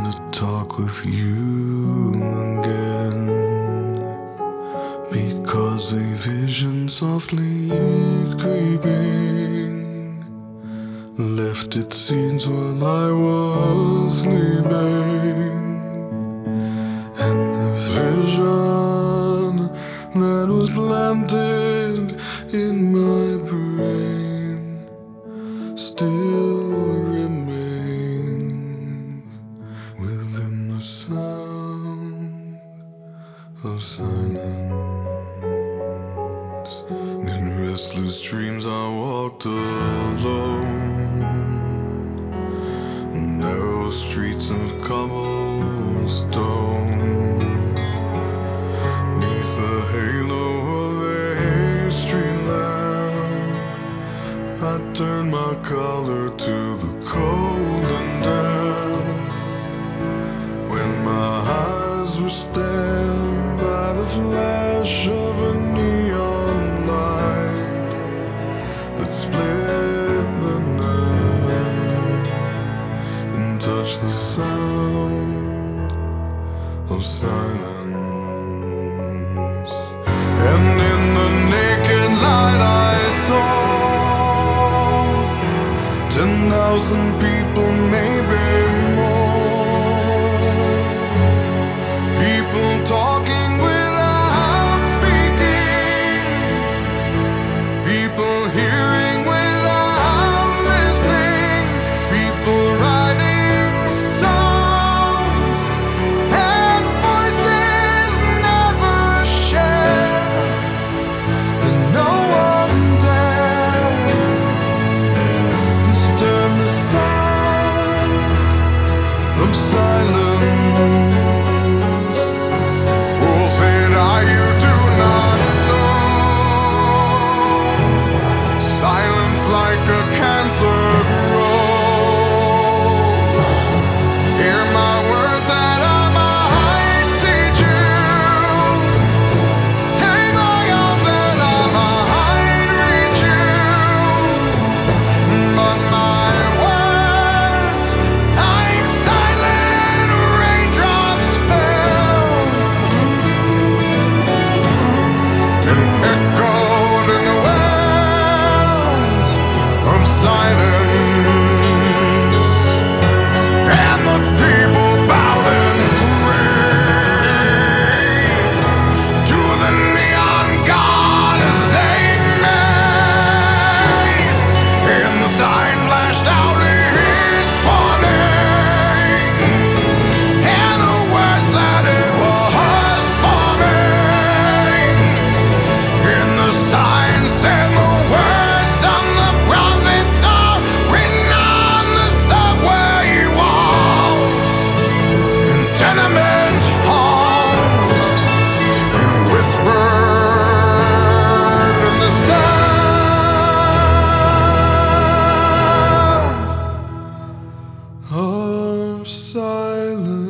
to talk with you again, because a vision softly creeping left its seeds while I was sleeping, and the vision that was planted in my brain still remains within the sound of silence. In restless dreams I walked alone, narrow streets of cobblestone, neath the halo of a street lamp. I turned my collar to the cold and damp, when my eyes were stabbed by the flash of a neon light that split the night and touched the sound of silence. And in the naked light I saw 10,000 people, maybe more, people talking without speaking, people hearing without listening, people writing songs that voices never share, and no one dared disturb the sound of silence. Fool, said I, you do not know. Silence like a cancer grows. Hear my words that I might teach you. Take my arms that I might reach you. But my words, like silent raindrops, fell and echoed in the wells of silence. And the people bowed and prayed to the neon god they made, and the sign flashed out its warning, and the words that it was forming, and the sign said the words of the prophets are written on the subway walls and tenement halls, and whispered in the sound of silence.